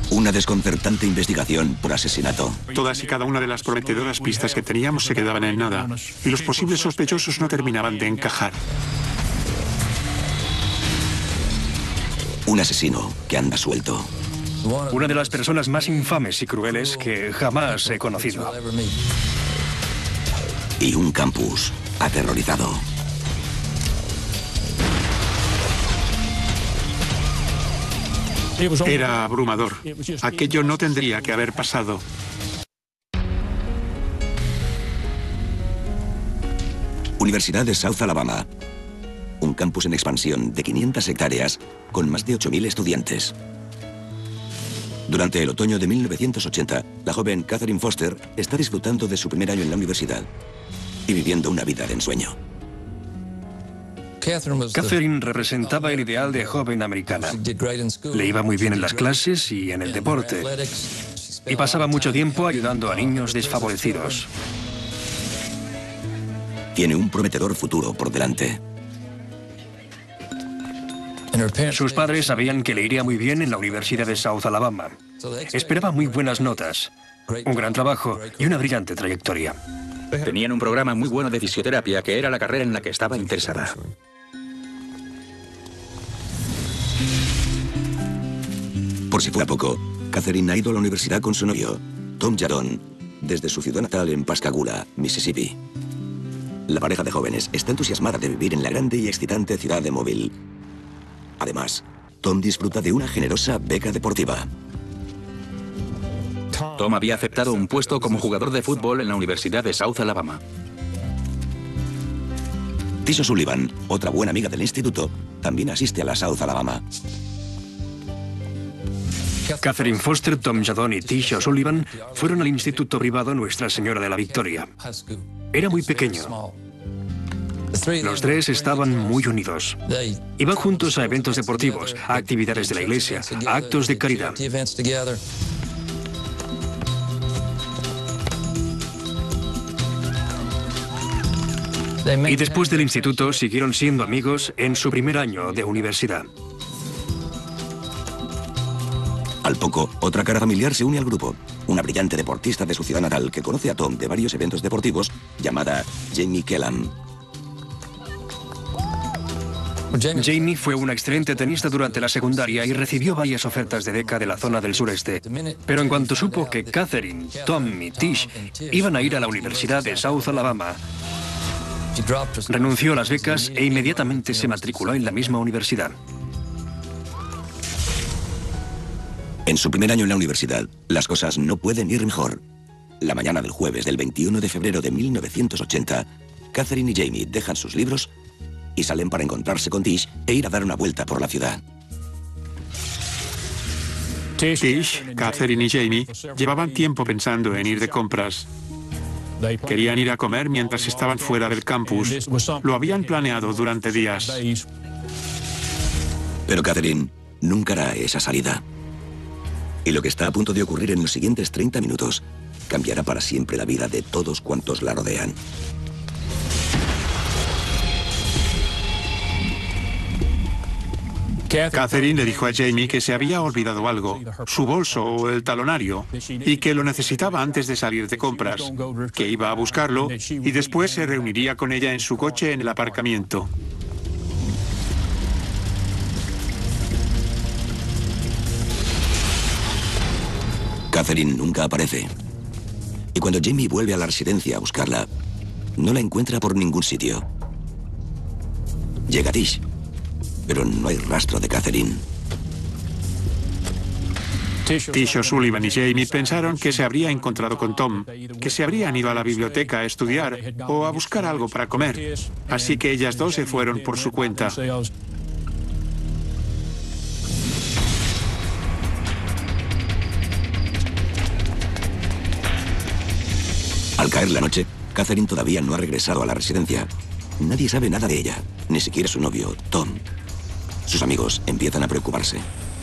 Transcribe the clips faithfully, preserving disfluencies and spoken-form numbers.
Una desconcertante investigación por asesinato. Todas y cada una de las prometedoras pistas que teníamos se quedaban en nada, y los posibles sospechosos no terminaban de encajar. Un asesino que anda suelto. Una de las personas más infames y crueles que jamás he conocido. Y un campus aterrorizado. Era abrumador. Aquello no tendría que haber pasado. Universidad de South Alabama. Un campus en expansión de quinientas hectáreas con más de ocho mil estudiantes. Durante el otoño de mil novecientos ochenta, la joven Catherine Foster está disfrutando de su primer año en la universidad y viviendo una vida de ensueño. Catherine representaba el ideal de joven americana. Le iba muy bien en las clases y en el deporte. Y pasaba mucho tiempo ayudando a niños desfavorecidos. Tiene un prometedor futuro por delante. Sus padres sabían que le iría muy bien en la Universidad de South Alabama. Esperaba muy buenas notas, un gran trabajo y una brillante trayectoria. Tenían un programa muy bueno de fisioterapia, que era la carrera en la que estaba interesada. Por si fuera poco, Catherine ha ido a la universidad con su novio, Tom Jadon, desde su ciudad natal en Pascagoula, Mississippi. La pareja de jóvenes está entusiasmada de vivir en la grande y excitante ciudad de Mobile. Además, Tom disfruta de una generosa beca deportiva. Tom había aceptado un puesto como jugador de fútbol en la Universidad de South Alabama. Tisha Sullivan, otra buena amiga del instituto, también asiste a la South Alabama. Catherine Foster, Tom Jadon y Tisha Sullivan fueron al instituto privado Nuestra Señora de la Victoria. Era muy pequeño. Los tres estaban muy unidos. Iban juntos a eventos deportivos, a actividades de la iglesia, a actos de caridad. Y después del instituto siguieron siendo amigos en su primer año de universidad. Al poco, otra cara familiar se une al grupo. Una brillante deportista de su ciudad natal que conoce a Tom de varios eventos deportivos, llamada Jamie Kellam. Jamie fue una excelente tenista durante la secundaria y recibió varias ofertas de beca de la zona del sureste. Pero en cuanto supo que Catherine, Tom y Tish iban a ir a la Universidad de South Alabama, renunció a las becas e inmediatamente se matriculó en la misma universidad. En su primer año en la universidad, las cosas no pueden ir mejor. La mañana del jueves del veintiuno de febrero de mil novecientos ochenta, Catherine y Jamie dejan sus libros y salen para encontrarse con Tish e ir a dar una vuelta por la ciudad. Tish, Catherine y Jamie llevaban tiempo pensando en ir de compras. Querían ir a comer mientras estaban fuera del campus. Lo habían planeado durante días. Pero Catherine nunca hará esa salida. Y lo que está a punto de ocurrir en los siguientes treinta minutos cambiará para siempre la vida de todos cuantos la rodean. Catherine le dijo a Jamie que se había olvidado algo, su bolso o el talonario, y que lo necesitaba antes de salir de compras, que iba a buscarlo y después se reuniría con ella en su coche en el aparcamiento. Catherine nunca aparece. Y cuando Jamie vuelve a la residencia a buscarla, no la encuentra por ningún sitio. Llega Tish, pero no hay rastro de Catherine. Tish O'Sullivan y Jamie pensaron que se habría encontrado con Tom, que se habrían ido a la biblioteca a estudiar o a buscar algo para comer. Así que ellas dos se fueron por su cuenta. Al caer la noche, Catherine todavía no ha regresado a la residencia. Nadie sabe nada de ella, ni siquiera su novio, Tom. Sus amigos empiezan a preocuparse.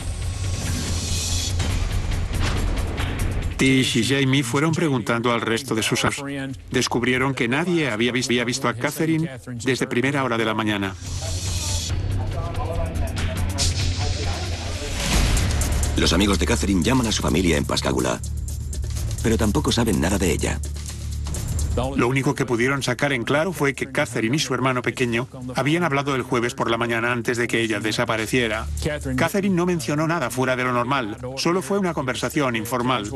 Tish y Jamie fueron preguntando al resto de sus amigos. Descubrieron que nadie había visto, había visto a Catherine desde primera hora de la mañana. Los amigos de Catherine llaman a su familia en Pascagoula, pero tampoco saben nada de ella. Lo único que pudieron sacar en claro fue que Catherine y su hermano pequeño habían hablado el jueves por la mañana antes de que ella desapareciera. Catherine no mencionó nada fuera de lo normal, solo fue una conversación informal.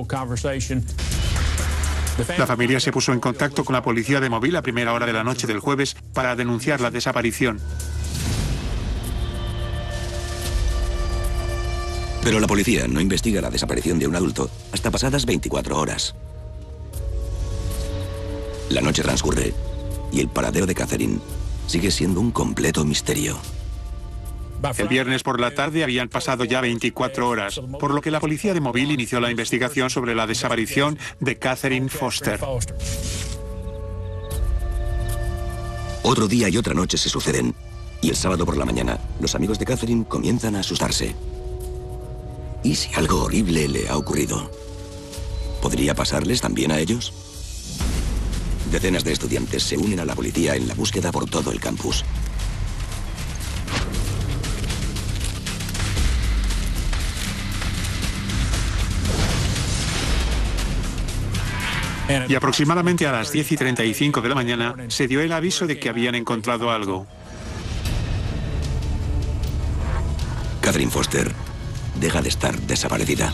La familia se puso en contacto con la policía de Mobile a primera hora de la noche del jueves para denunciar la desaparición. Pero la policía no investiga la desaparición de un adulto hasta pasadas veinticuatro horas. La noche transcurre y el paradero de Catherine sigue siendo un completo misterio. El viernes por la tarde habían pasado ya veinticuatro horas, por lo que la policía de Mobile inició la investigación sobre la desaparición de Catherine Foster. Otro día y otra noche se suceden, y el sábado por la mañana, los amigos de Catherine comienzan a asustarse. ¿Y si algo horrible le ha ocurrido? ¿Podría pasarles también a ellos? Decenas de estudiantes se unen a la policía en la búsqueda por todo el campus. Y aproximadamente a las diez y treinta y cinco de la mañana se dio el aviso de que habían encontrado algo. Catherine Foster deja de estar desaparecida.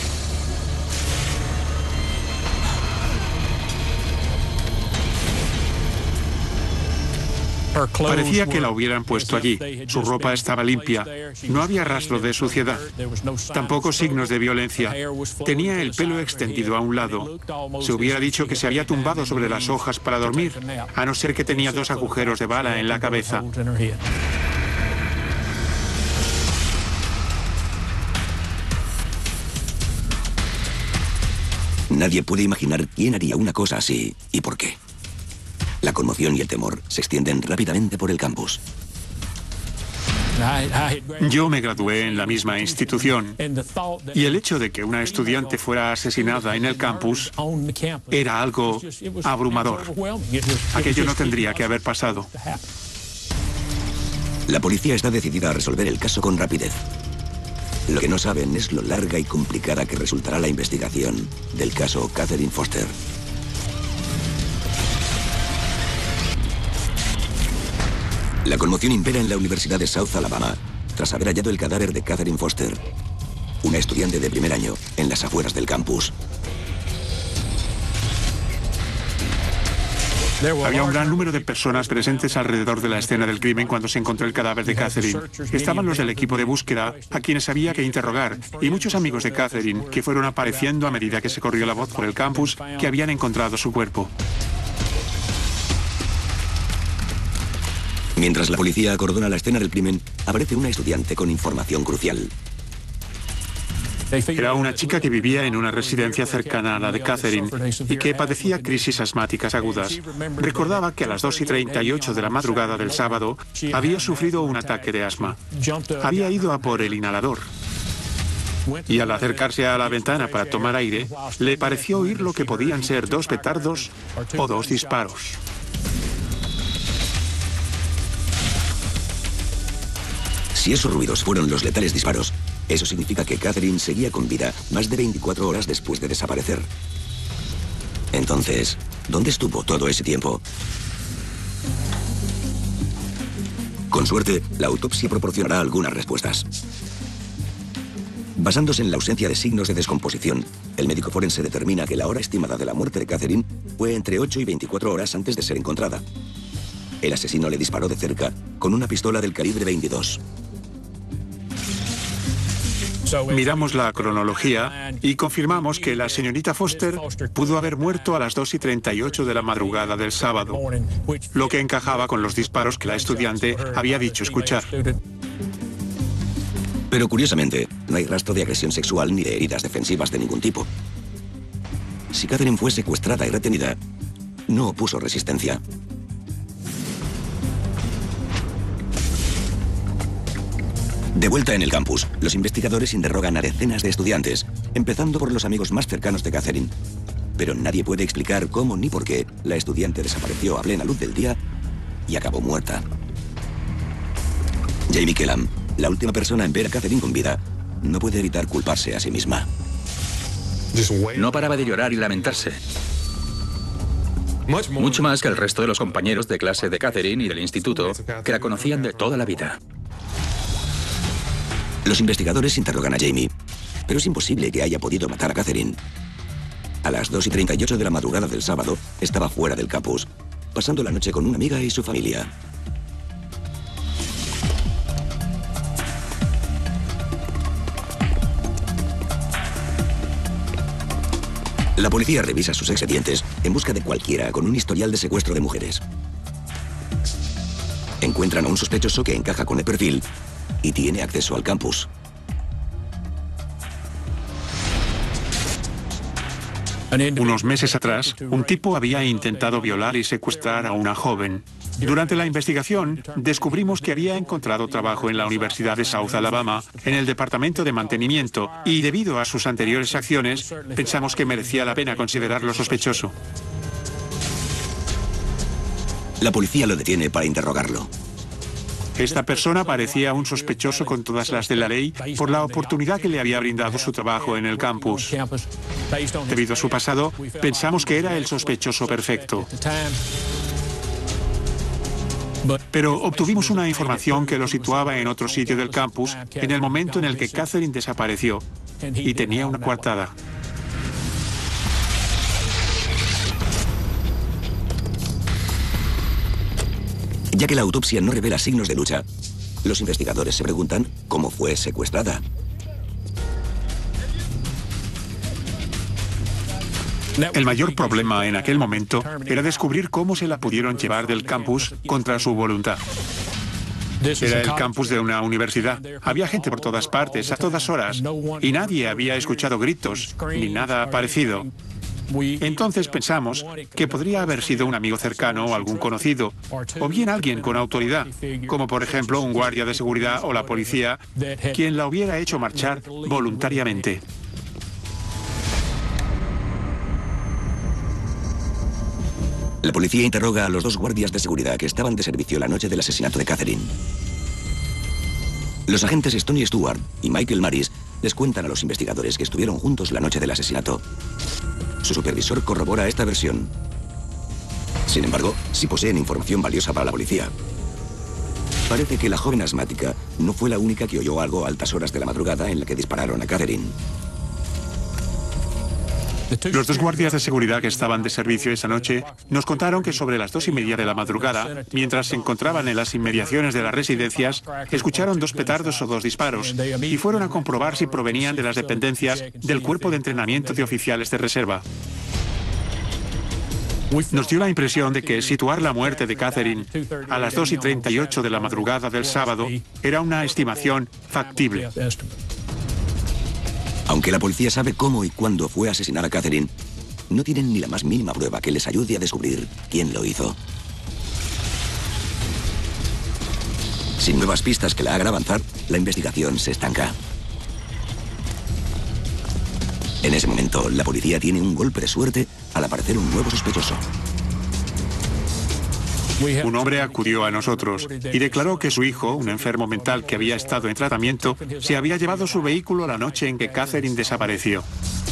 Parecía que la hubieran puesto allí. Su ropa estaba limpia. No había rastro de suciedad. Tampoco signos de violencia. Tenía el pelo extendido a un lado. Se hubiera dicho que se había tumbado sobre las hojas para dormir, a no ser que tenía dos agujeros de bala en la cabeza. Nadie puede imaginar quién haría una cosa así y por qué. La conmoción y el temor se extienden rápidamente por el campus. Yo me gradué en la misma institución y el hecho de que una estudiante fuera asesinada en el campus era algo abrumador. Aquello no tendría que haber pasado. La policía está decidida a resolver el caso con rapidez. Lo que no saben es lo larga y complicada que resultará la investigación del caso Catherine Foster. La conmoción impera en la Universidad de South Alabama tras haber hallado el cadáver de Catherine Foster, una estudiante de primer año en las afueras del campus. Había un gran número de personas presentes alrededor de la escena del crimen cuando se encontró el cadáver de Catherine. Estaban los del equipo de búsqueda, a quienes había que interrogar, y muchos amigos de Catherine que fueron apareciendo a medida que se corrió la voz por el campus que habían encontrado su cuerpo. Mientras la policía acordona la escena del crimen, aparece una estudiante con información crucial. Era una chica que vivía en una residencia cercana a la de Catherine y que padecía crisis asmáticas agudas. Recordaba que a las dos y treinta y ocho de la madrugada del sábado había sufrido un ataque de asma. Había ido a por el inhalador y al acercarse a la ventana para tomar aire, le pareció oír lo que podían ser dos petardos o dos disparos. Si esos ruidos fueron los letales disparos, eso significa que Catherine seguía con vida más de veinticuatro horas después de desaparecer. Entonces, ¿dónde estuvo todo ese tiempo? Con suerte, la autopsia proporcionará algunas respuestas. Basándose en la ausencia de signos de descomposición, el médico forense determina que la hora estimada de la muerte de Catherine fue entre ocho y veinticuatro horas antes de ser encontrada. El asesino le disparó de cerca con una pistola del calibre veintidós. Miramos la cronología y confirmamos que la señorita Foster pudo haber muerto a las dos y treinta y ocho de la madrugada del sábado, lo que encajaba con los disparos que la estudiante había dicho escuchar. Pero curiosamente, no hay rastro de agresión sexual ni de heridas defensivas de ningún tipo. Si Catherine fue secuestrada y retenida, no opuso resistencia. De vuelta en el campus, los investigadores interrogan a decenas de estudiantes, empezando por los amigos más cercanos de Catherine. Pero nadie puede explicar cómo ni por qué la estudiante desapareció a plena luz del día y acabó muerta. Jamie Kellam, la última persona en ver a Catherine con vida, no puede evitar culparse a sí misma. No paraba de llorar y lamentarse. Mucho más que el resto de los compañeros de clase de Catherine y del instituto, que la conocían de toda la vida. Los investigadores interrogan a Jamie, pero es imposible que haya podido matar a Catherine. A las dos y treinta y ocho de la madrugada del sábado, estaba fuera del campus, pasando la noche con una amiga y su familia. La policía revisa sus expedientes en busca de cualquiera con un historial de secuestro de mujeres. Encuentran a un sospechoso que encaja con el perfil y tiene acceso al campus. Unos meses atrás, un tipo había intentado violar y secuestrar a una joven. Durante la investigación, descubrimos que había encontrado trabajo en la Universidad de South Alabama, en el departamento de mantenimiento, y debido a sus anteriores acciones, pensamos que merecía la pena considerarlo sospechoso. La policía lo detiene para interrogarlo. Esta persona parecía un sospechoso con todas las de la ley por la oportunidad que le había brindado su trabajo en el campus. Debido a su pasado, pensamos que era el sospechoso perfecto. Pero obtuvimos una información que lo situaba en otro sitio del campus en el momento en el que Catherine desapareció y tenía una coartada. Ya que la autopsia no revela signos de lucha, los investigadores se preguntan cómo fue secuestrada. El mayor problema en aquel momento era descubrir cómo se la pudieron llevar del campus contra su voluntad. Era el campus de una universidad. Había gente por todas partes, a todas horas, y nadie había escuchado gritos ni nada parecido. Entonces pensamos que podría haber sido un amigo cercano o algún conocido, o bien alguien con autoridad, como por ejemplo un guardia de seguridad o la policía, quien la hubiera hecho marchar voluntariamente. La policía interroga a los dos guardias de seguridad que estaban de servicio la noche del asesinato de Catherine. Los agentes Stoney Stewart y Michael Maris les cuentan a los investigadores que estuvieron juntos la noche del asesinato. Su supervisor corrobora esta versión. Sin embargo, sí poseen información valiosa para la policía. Parece que la joven asmática no fue la única que oyó algo a altas horas de la madrugada en la que dispararon a Catherine. Los dos guardias de seguridad que estaban de servicio esa noche nos contaron que sobre las dos y media de la madrugada, mientras se encontraban en las inmediaciones de las residencias, escucharon dos petardos o dos disparos y fueron a comprobar si provenían de las dependencias del cuerpo de entrenamiento de oficiales de reserva. Nos dio la impresión de que situar la muerte de Catherine a las dos y treinta y ocho de la madrugada del sábado era una estimación factible. Aunque la policía sabe cómo y cuándo fue asesinada Catherine, no tienen ni la más mínima prueba que les ayude a descubrir quién lo hizo. Sin nuevas pistas que la hagan avanzar, la investigación se estanca. En ese momento, la policía tiene un golpe de suerte al aparecer un nuevo sospechoso. Un hombre acudió a nosotros y declaró que su hijo, un enfermo mental que había estado en tratamiento, se había llevado su vehículo la noche en que Catherine desapareció.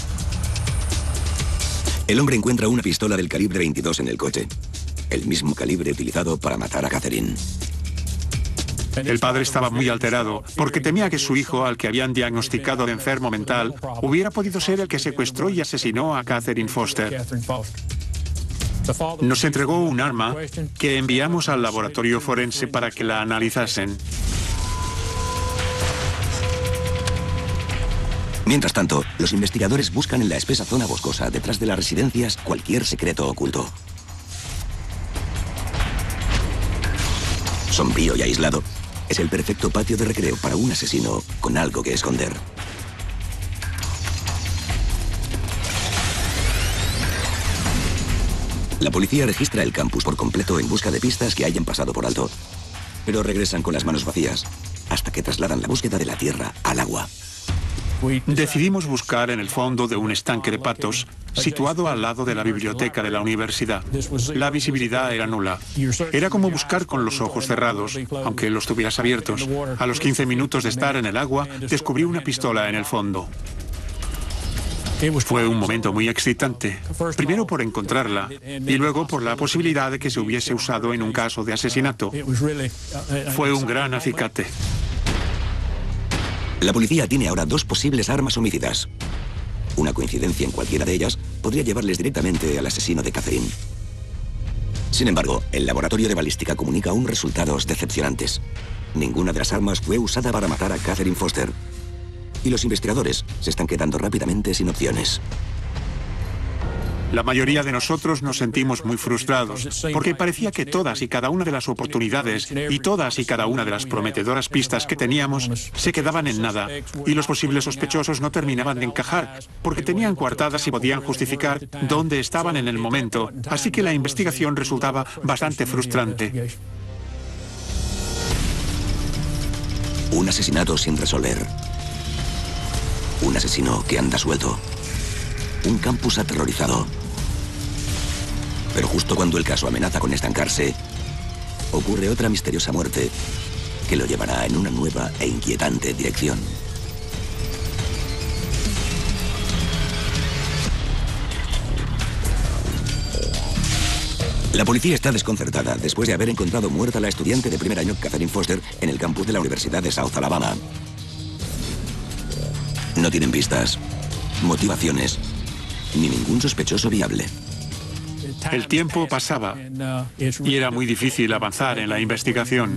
El hombre encuentra una pistola del calibre veintidós en el coche, el mismo calibre utilizado para matar a Catherine. El padre estaba muy alterado porque temía que su hijo, al que habían diagnosticado de enfermo mental, hubiera podido ser el que secuestró y asesinó a Catherine Foster. Nos entregó un arma que enviamos al laboratorio forense para que la analizasen. Mientras tanto, los investigadores buscan en la espesa zona boscosa detrás de las residencias cualquier secreto oculto. Sombrío y aislado, es el perfecto patio de recreo para un asesino con algo que esconder. La policía registra el campus por completo en busca de pistas que hayan pasado por alto, pero regresan con las manos vacías, hasta que trasladan la búsqueda de la tierra al agua. Decidimos buscar en el fondo de un estanque de patos situado al lado de la biblioteca de la universidad. La visibilidad era nula. Era como buscar con los ojos cerrados, aunque los tuvieras abiertos. A los quince minutos de estar en el agua, descubrí una pistola en el fondo. Fue un momento muy excitante, primero por encontrarla y luego por la posibilidad de que se hubiese usado en un caso de asesinato. Fue un gran acicate. La policía tiene ahora dos posibles armas homicidas. Una coincidencia en cualquiera de ellas podría llevarles directamente al asesino de Catherine. Sin embargo, el laboratorio de balística comunica unos resultados decepcionantes. Ninguna de las armas fue usada para matar a Catherine Foster. Y los investigadores se están quedando rápidamente sin opciones. La mayoría de nosotros nos sentimos muy frustrados, porque parecía que todas y cada una de las oportunidades y todas y cada una de las prometedoras pistas que teníamos se quedaban en nada, y los posibles sospechosos no terminaban de encajar, porque tenían coartadas y podían justificar dónde estaban en el momento, así que la investigación resultaba bastante frustrante. Un asesinato sin resolver. Un asesino que anda suelto. Un campus aterrorizado. Pero justo cuando el caso amenaza con estancarse, ocurre otra misteriosa muerte que lo llevará en una nueva e inquietante dirección. La policía está desconcertada después de haber encontrado muerta a la estudiante de primer año Catherine Foster en el campus de la Universidad de South Alabama. No tienen pistas, motivaciones, ni ningún sospechoso viable. El tiempo pasaba y era muy difícil avanzar en la investigación.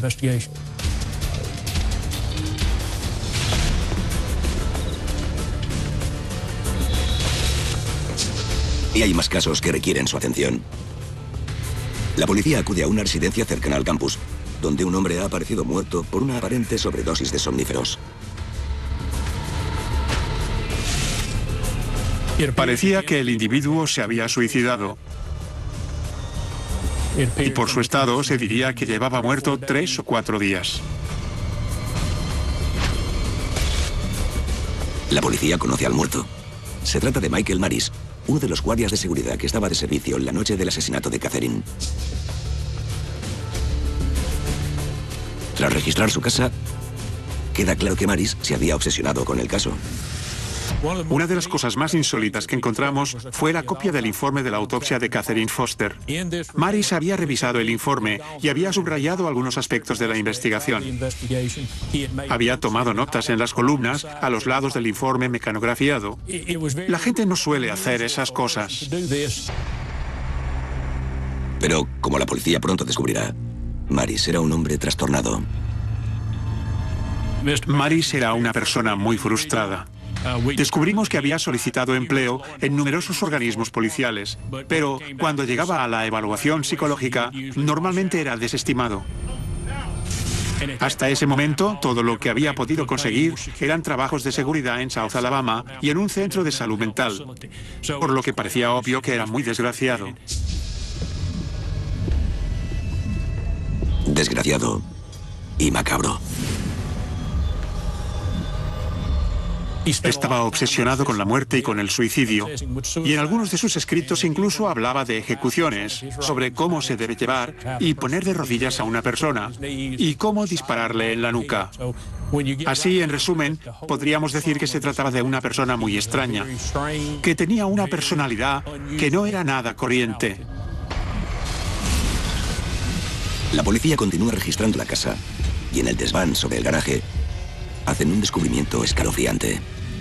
Y hay más casos que requieren su atención. La policía acude a una residencia cercana al campus, donde un hombre ha aparecido muerto por una aparente sobredosis de somníferos. Parecía que el individuo se había suicidado. Y por su estado se diría que llevaba muerto tres o cuatro días. La policía conoce al muerto. Se trata de Michael Maris, uno de los guardias de seguridad que estaba de servicio en la noche del asesinato de Catherine. Tras registrar su casa, queda claro que Maris se había obsesionado con el caso. Una de las cosas más insólitas que encontramos fue la copia del informe de la autopsia de Catherine Foster. Maris había revisado el informe y había subrayado algunos aspectos de la investigación. Había tomado notas en las columnas a los lados del informe mecanografiado. La gente no suele hacer esas cosas. Pero, como la policía pronto descubrirá, Maris era un hombre trastornado. Maris era una persona muy frustrada. Descubrimos que había solicitado empleo en numerosos organismos policiales, pero cuando llegaba a la evaluación psicológica, normalmente era desestimado. Hasta ese momento, todo lo que había podido conseguir eran trabajos de seguridad en South Alabama y en un centro de salud mental, por lo que parecía obvio que era muy desgraciado. Desgraciado y macabro. Estaba obsesionado con la muerte y con el suicidio, y en algunos de sus escritos incluso hablaba de ejecuciones, sobre cómo se debe llevar y poner de rodillas a una persona, y cómo dispararle en la nuca. Así, en resumen, podríamos decir que se trataba de una persona muy extraña, que tenía una personalidad que no era nada corriente. La policía continúa registrando la casa, y en el desván sobre el garaje hacen un descubrimiento escalofriante.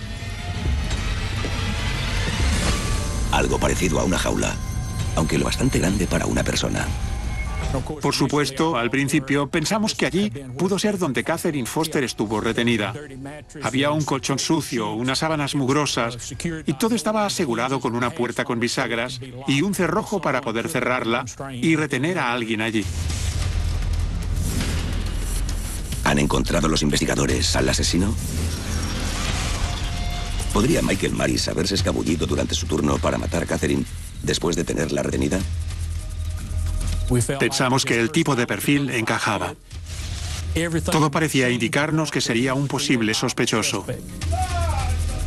Algo parecido a una jaula, aunque lo bastante grande para una persona. Por supuesto, al principio pensamos que allí pudo ser donde Catherine Foster estuvo retenida. Había un colchón sucio, unas sábanas mugrosas, y todo estaba asegurado con una puerta con bisagras y un cerrojo para poder cerrarla y retener a alguien allí. ¿Han encontrado los investigadores al asesino? ¿Podría Michael Maris haberse escabullido durante su turno para matar a Catherine después de tenerla retenida? Pensamos que el tipo de perfil encajaba. Todo parecía indicarnos que sería un posible sospechoso.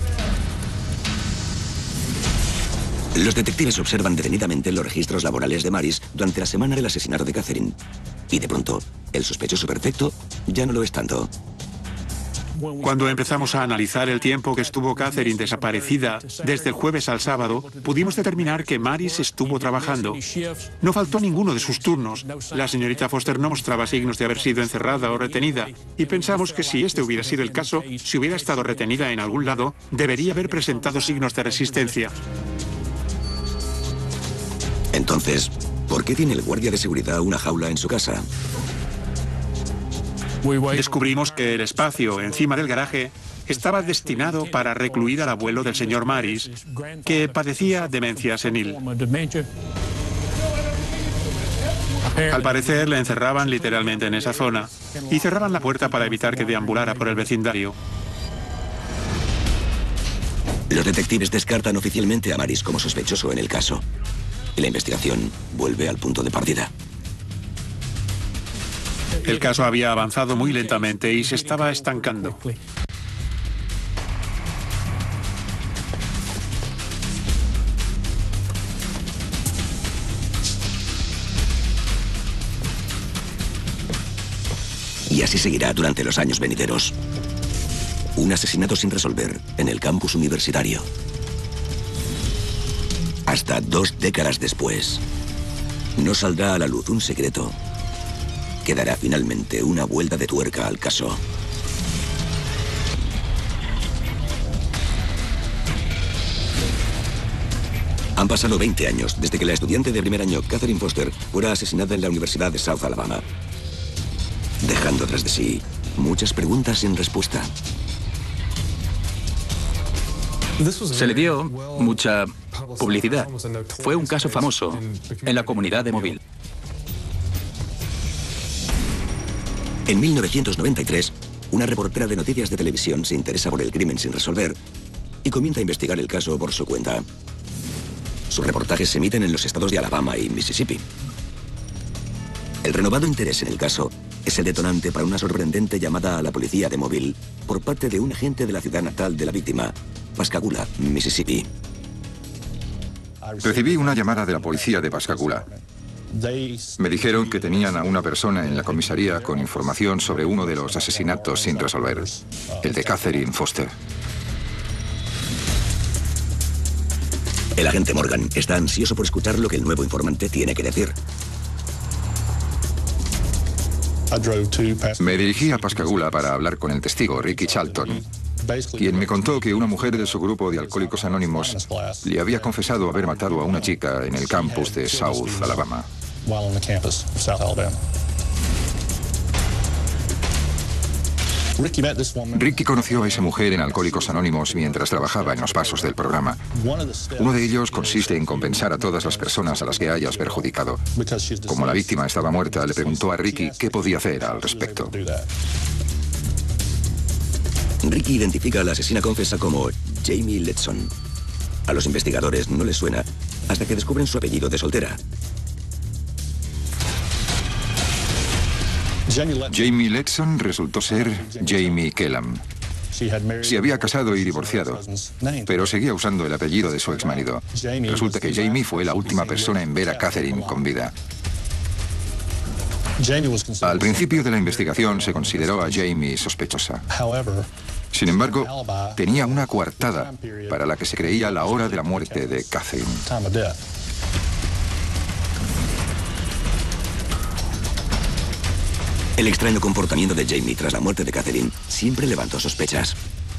Los detectives observan detenidamente los registros laborales de Maris durante la semana del asesinato de Catherine. Y de pronto, el sospechoso perfecto ya no lo es tanto. Cuando empezamos a analizar el tiempo que estuvo Catherine desaparecida desde el jueves al sábado, pudimos determinar que Maris estuvo trabajando. No faltó ninguno de sus turnos. La señorita Foster no mostraba signos de haber sido encerrada o retenida. Y pensamos que si este hubiera sido el caso, si hubiera estado retenida en algún lado, debería haber presentado signos de resistencia. Entonces, ¿por qué tiene el guardia de seguridad una jaula en su casa? Descubrimos que el espacio encima del garaje estaba destinado para recluir al abuelo del señor Maris, que padecía demencia senil. Al parecer le encerraban literalmente en esa zona y cerraban la puerta para evitar que deambulara por el vecindario. Los detectives descartan oficialmente a Maris como sospechoso en el caso. Y la investigación vuelve al punto de partida. El caso había avanzado muy lentamente y se estaba estancando. Y así seguirá durante los años venideros. Un asesinato sin resolver en el campus universitario. Hasta dos décadas después, no saldrá a la luz un secreto que dará finalmente una vuelta de tuerca al caso. Han pasado veinte años desde que la estudiante de primer año Catherine Foster fuera asesinada en la Universidad de South Alabama, dejando tras de sí muchas preguntas sin respuesta. Se le dio mucha publicidad. Fue un caso famoso en la comunidad de Mobile. En mil novecientos noventa y tres, una reportera de noticias de televisión se interesa por el crimen sin resolver y comienza a investigar el caso por su cuenta. Sus reportajes se emiten en los estados de Alabama y Mississippi. El renovado interés en el caso es el detonante para una sorprendente llamada a la policía de Mobile por parte de un agente de la ciudad natal de la víctima, Pascagoula, Mississippi. Recibí una llamada de la policía de Pascagoula. Me dijeron que tenían a una persona en la comisaría con información sobre uno de los asesinatos sin resolver, el de Catherine Foster. El agente Morgan está ansioso por escuchar lo que el nuevo informante tiene que decir. Me dirigí a Pascagoula para hablar con el testigo, Ricky Charlton, quien me contó que una mujer de su grupo de Alcohólicos Anónimos le había confesado haber matado a una chica en el campus de South Alabama. Ricky conoció a esa mujer en Alcohólicos Anónimos mientras trabajaba en los pasos del programa. Uno de ellos consiste en compensar a todas las personas a las que hayas perjudicado. Como la víctima estaba muerta, le preguntó a Ricky qué podía hacer al respecto. Ricky identifica a la asesina confesa como Jamie Letson. A los investigadores no les suena hasta que descubren su apellido de soltera. Jamie Letson resultó ser Jamie Kellam. Se había casado y divorciado, pero seguía usando el apellido de su exmarido. Resulta que Jamie fue la última persona en ver a Catherine con vida. Al principio de la investigación se consideró a Jamie sospechosa. Sin embargo, tenía una coartada para la que se creía la hora de la muerte de Catherine. El extraño comportamiento de Jamie tras la muerte de Catherine siempre levantó sospechas.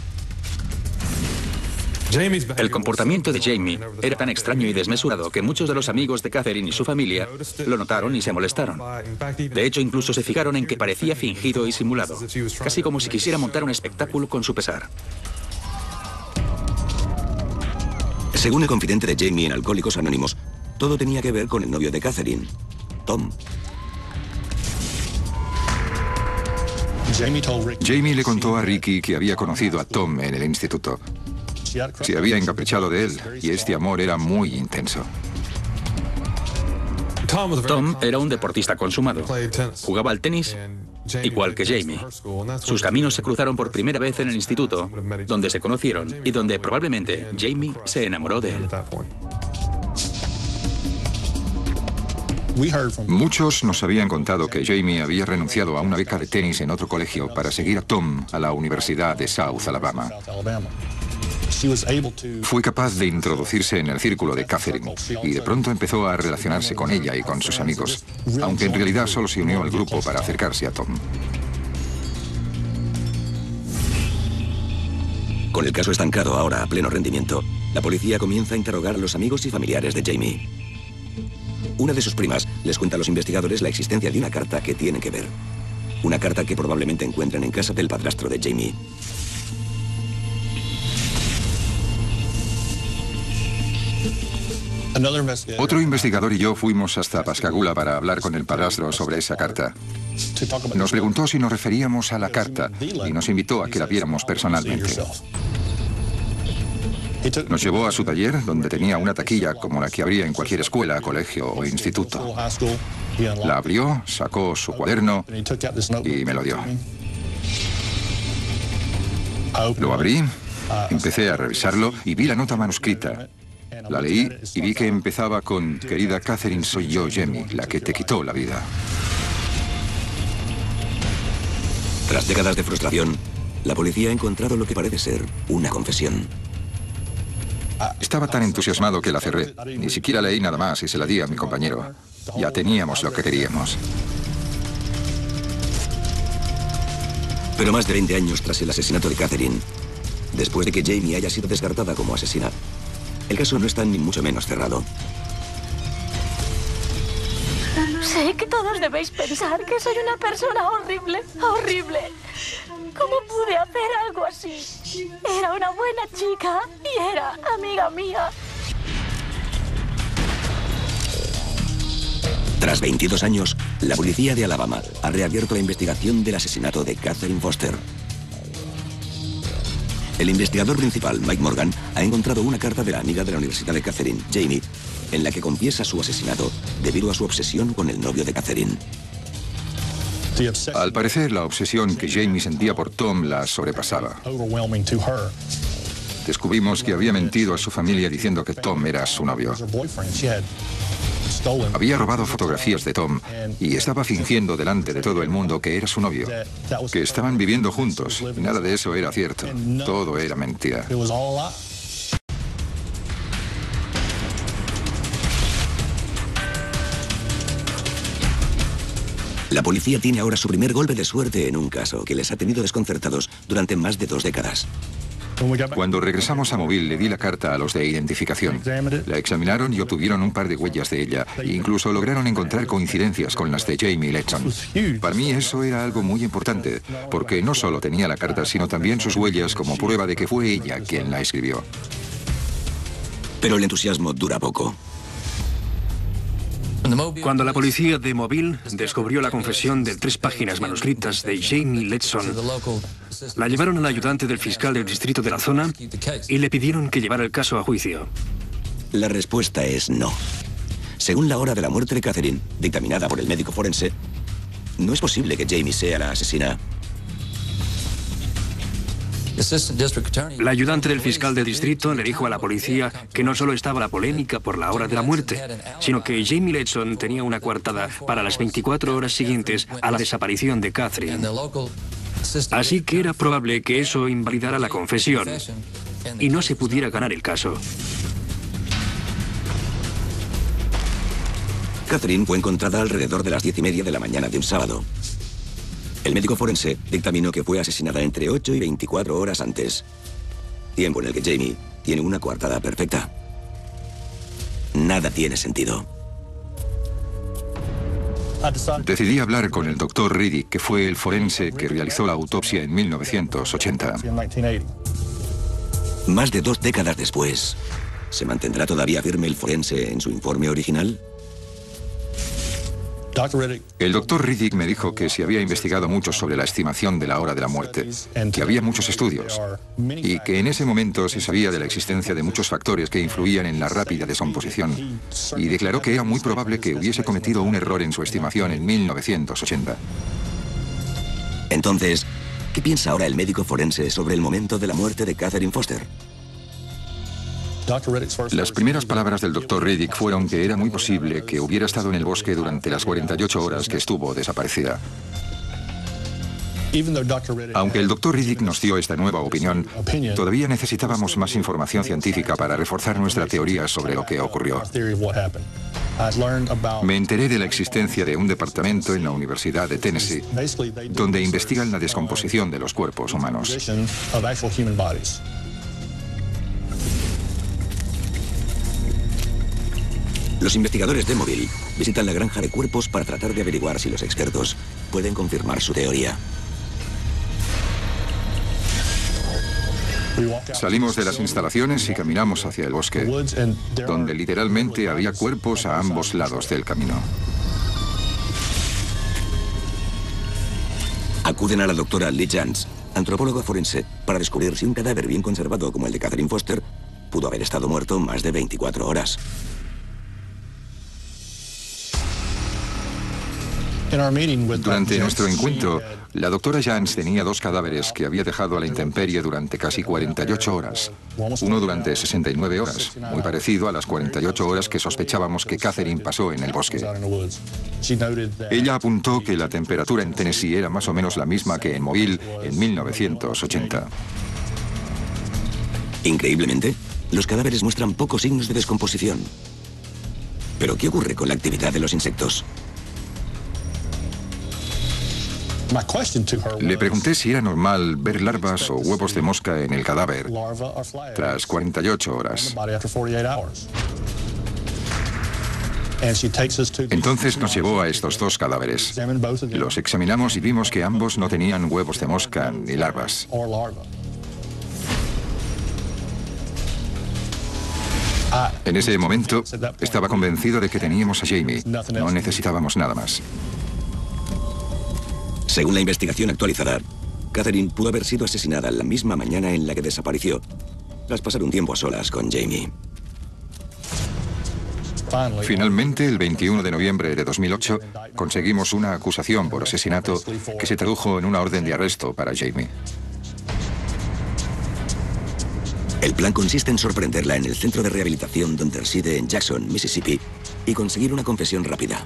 El comportamiento de Jamie era tan extraño y desmesurado que muchos de los amigos de Catherine y su familia lo notaron y se molestaron. De hecho, incluso se fijaron en que parecía fingido y simulado, casi como si quisiera montar un espectáculo con su pesar. Según el confidente de Jamie en Alcohólicos Anónimos, todo tenía que ver con el novio de Catherine, Tom. Jamie le contó a Ricky que había conocido a Tom en el instituto. Se había encaprichado de él y este amor era muy intenso. Tom era un deportista consumado. Jugaba al tenis igual que Jamie. Sus caminos se cruzaron por primera vez en el instituto, donde se conocieron y donde probablemente Jamie se enamoró de él. Muchos nos habían contado que Jamie había renunciado a una beca de tenis en otro colegio para seguir a Tom a la Universidad de South Alabama. Fue capaz de introducirse en el círculo de Catherine y de pronto empezó a relacionarse con ella y con sus amigos, aunque en realidad solo se unió al grupo para acercarse a Tom. Con el caso estancado ahora a pleno rendimiento, la policía comienza a interrogar a los amigos y familiares de Jamie. Una de sus primas les cuenta a los investigadores la existencia de una carta que tienen que ver. Una carta que probablemente encuentren en casa del padrastro de Jamie. Otro investigador y yo fuimos hasta Pascagoula para hablar con el padrastro sobre esa carta. Nos preguntó si nos referíamos a la carta y nos invitó a que la viéramos personalmente. Nos llevó a su taller, donde tenía una taquilla como la que habría en cualquier escuela, colegio o instituto. La abrió, sacó su cuaderno y me lo dio. Lo abrí, empecé a revisarlo y vi la nota manuscrita. La leí y vi que empezaba con: querida Catherine, soy yo, Jamie, la que te quitó la vida. Tras décadas de frustración, la policía ha encontrado lo que parece ser una confesión. Estaba tan entusiasmado que la cerré. Ni siquiera leí nada más y se la di a mi compañero. Ya teníamos lo que queríamos. Pero más de veinte años tras el asesinato de Catherine, después de que Jamie haya sido descartada como asesina, el caso no está ni mucho menos cerrado. Sé que todos debéis pensar que soy una persona horrible, horrible. ¿Cómo pude hacer algo así? Era una buena chica y era amiga mía. Tras veintidós años, la policía de Alabama ha reabierto la investigación del asesinato de Catherine Foster. El investigador principal, Mike Morgan, ha encontrado una carta de la amiga de la Universidad de Catherine, Jamie, en la que confiesa su asesinato debido a su obsesión con el novio de Catherine. Al parecer, la obsesión que Jamie sentía por Tom la sobrepasaba. Descubrimos que había mentido a su familia diciendo que Tom era su novio. Había robado fotografías de Tom y estaba fingiendo delante de todo el mundo que era su novio, que estaban viviendo juntos. Nada de eso era cierto. Todo era mentira. La policía tiene ahora su primer golpe de suerte en un caso que les ha tenido desconcertados durante más de dos décadas. Cuando regresamos a Mobile, le di la carta a los de identificación. La examinaron y obtuvieron un par de huellas de ella. E incluso lograron encontrar coincidencias con las de Jamie Letson. Para mí eso era algo muy importante, porque no solo tenía la carta, sino también sus huellas como prueba de que fue ella quien la escribió. Pero el entusiasmo dura poco. Cuando la policía de Mobile descubrió la confesión de tres páginas manuscritas de Jamie Letson, la llevaron al ayudante del fiscal del distrito de la zona y le pidieron que llevara el caso a juicio. La respuesta es no. Según la hora de la muerte de Catherine, dictaminada por el médico forense, no es posible que Jamie sea la asesina. La ayudante del fiscal de distrito le dijo a la policía que no solo estaba la polémica por la hora de la muerte, sino que Jamie Letson tenía una coartada para las veinticuatro horas siguientes a la desaparición de Catherine. Así que era probable que eso invalidara la confesión y no se pudiera ganar el caso. Catherine fue encontrada alrededor de las diez y media de la mañana de un sábado. El médico forense dictaminó que fue asesinada entre ocho y veinticuatro horas antes, tiempo en el que Jamie tiene una coartada perfecta. Nada tiene sentido. Decidí hablar con el doctor Riddick, que fue el forense que realizó la autopsia en mil novecientos ochenta. Más de dos décadas después, ¿se mantendrá todavía firme el forense en su informe original? El doctor Riddick me dijo que se había investigado mucho sobre la estimación de la hora de la muerte, que había muchos estudios y que en ese momento se sabía de la existencia de muchos factores que influían en la rápida descomposición, y declaró que era muy probable que hubiese cometido un error en su estimación en mil novecientos ochenta. Entonces, ¿qué piensa ahora el médico forense sobre el momento de la muerte de Catherine Foster? Las primeras palabras del doctor Riddick fueron que era muy posible que hubiera estado en el bosque durante las cuarenta y ocho horas que estuvo desaparecida. Aunque el doctor Riddick nos dio esta nueva opinión, todavía necesitábamos más información científica para reforzar nuestra teoría sobre lo que ocurrió. Me enteré de la existencia de un departamento en la Universidad de Tennessee donde investigan la descomposición de los cuerpos humanos. Los investigadores de Mobile visitan la granja de cuerpos para tratar de averiguar si los expertos pueden confirmar su teoría. Salimos de las instalaciones y caminamos hacia el bosque, donde literalmente había cuerpos a ambos lados del camino. Acuden a la doctora Lee Jans, antropóloga forense, para descubrir si un cadáver bien conservado como el de Catherine Foster pudo haber estado muerto más de veinticuatro horas. Durante nuestro encuentro, la doctora Jans tenía dos cadáveres que había dejado a la intemperie durante casi cuarenta y ocho horas. Uno durante sesenta y nueve horas, muy parecido a las cuarenta y ocho horas que sospechábamos que Catherine pasó en el bosque. Ella apuntó que la temperatura en Tennessee era más o menos la misma que en Mobile en mil novecientos ochenta. Increíblemente, los cadáveres muestran pocos signos de descomposición. ¿Pero qué ocurre con la actividad de los insectos? Le pregunté si era normal ver larvas o huevos de mosca en el cadáver tras cuarenta y ocho horas. Entonces nos llevó a estos dos cadáveres. Los examinamos y vimos que ambos no tenían huevos de mosca ni larvas. En ese momento estaba convencido de que teníamos a Jamie. No necesitábamos nada más. Según la investigación actualizada, Catherine pudo haber sido asesinada la misma mañana en la que desapareció, tras pasar un tiempo a solas con Jamie. Finalmente, el veintiuno de noviembre de dos mil ocho, conseguimos una acusación por asesinato que se tradujo en una orden de arresto para Jamie. El plan consiste en sorprenderla en el centro de rehabilitación donde reside en Jackson, Mississippi, y conseguir una confesión rápida.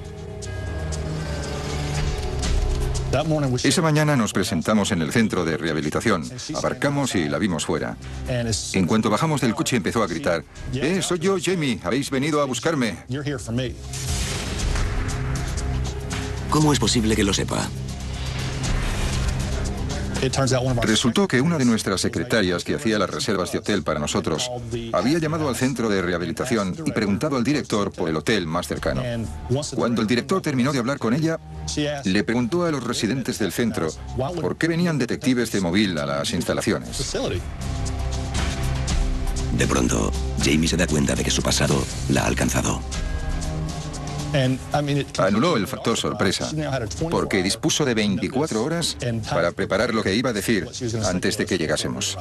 Esa mañana nos presentamos en el centro de rehabilitación. Abarcamos y la vimos fuera. En cuanto bajamos del coche empezó a gritar: «Eh, soy yo, Jamie. Habéis venido a buscarme». ¿Cómo es posible que lo sepa? Resultó que una de nuestras secretarias que hacía las reservas de hotel para nosotros había llamado al centro de rehabilitación y preguntado al director por el hotel más cercano. Cuando el director terminó de hablar con ella, le preguntó a los residentes del centro por qué venían detectives de Mobile a las instalaciones. De pronto, Jamie se da cuenta de que su pasado la ha alcanzado. Anuló el factor sorpresa, porque dispuso de veinticuatro horas para preparar lo que iba a decir antes de que llegásemos.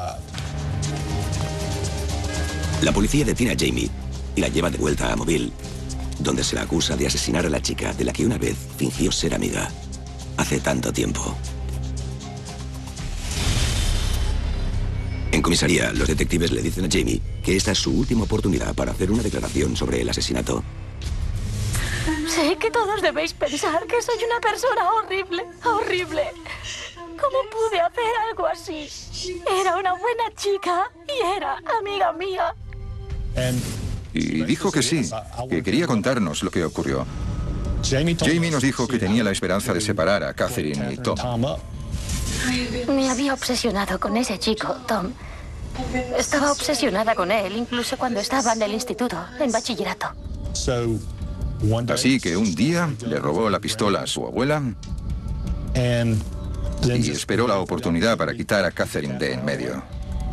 La policía detiene a Jamie y la lleva de vuelta a Mobile, donde se la acusa de asesinar a la chica de la que una vez fingió ser amiga, hace tanto tiempo. En comisaría, los detectives le dicen a Jamie que esta es su última oportunidad para hacer una declaración sobre el asesinato. Sé que todos debéis pensar que soy una persona horrible, horrible. ¿Cómo pude hacer algo así? Era una buena chica y era amiga mía. Y dijo que sí, que quería contarnos lo que ocurrió. Jamie nos dijo que tenía la esperanza de separar a Catherine y Tom. Me había obsesionado con ese chico, Tom. Estaba obsesionada con él, incluso cuando estaba en el instituto, en bachillerato. Así que un día le robó la pistola a su abuela y esperó la oportunidad para quitar a Catherine de en medio.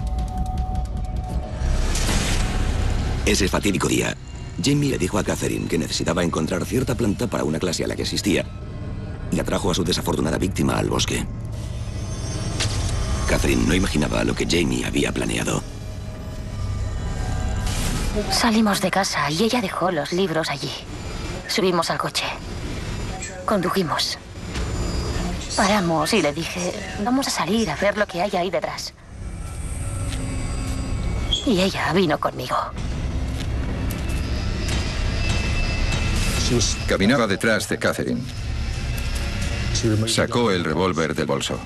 Ese fatídico día, Jamie le dijo a Catherine que necesitaba encontrar cierta planta para una clase a la que asistía y atrajo a su desafortunada víctima al bosque. Catherine no imaginaba lo que Jamie había planeado. Salimos de casa y ella dejó los libros allí. Subimos al coche. Condujimos. Paramos y le dije, vamos a salir a ver lo que hay ahí detrás. y ella vino conmigo. Caminaba detrás de Catherine. Sacó el revólver del bolso.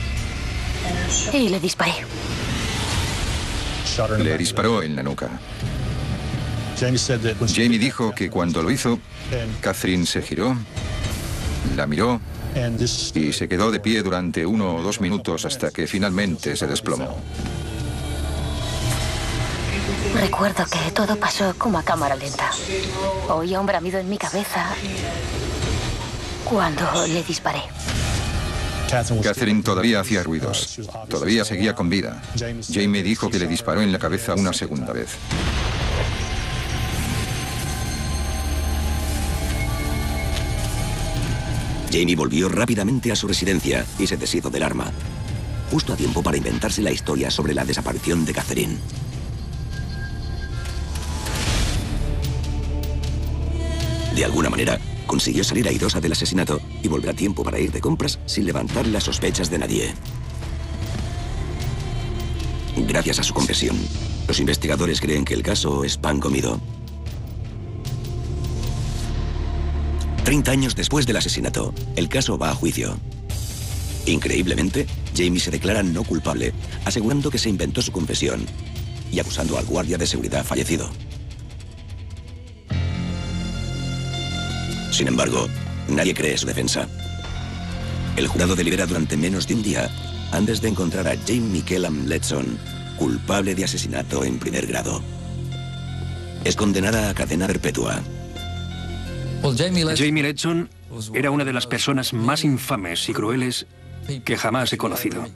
Y le disparé. Le disparó en la nuca. Jamie dijo que cuando lo hizo, Catherine se giró, la miró y se quedó de pie durante uno o dos minutos hasta que finalmente se desplomó. Recuerdo que todo pasó como a cámara lenta. Oía un bramido en mi cabeza cuando le disparé. Catherine todavía hacía ruidos. Todavía seguía con vida. Jamie dijo que le disparó en la cabeza una segunda vez. Jamie volvió rápidamente a su residencia y se deshizo del arma, justo a tiempo para inventarse la historia sobre la desaparición de Catherine. De alguna manera, consiguió salir airosa del asesinato y volver a tiempo para ir de compras sin levantar las sospechas de nadie. Gracias a su confesión, los investigadores creen que el caso es pan comido. Treinta años después del asesinato, el caso va a juicio. Increíblemente, Jamie se declara no culpable, asegurando que se inventó su confesión y acusando al guardia de seguridad fallecido. Sin embargo, nadie cree su defensa. El jurado delibera durante menos de un día antes de encontrar a Jamie Kellam Letson culpable de asesinato en primer grado. Es condenada a cadena perpetua. Jamie Letson era una de las personas más infames y crueles que jamás he conocido.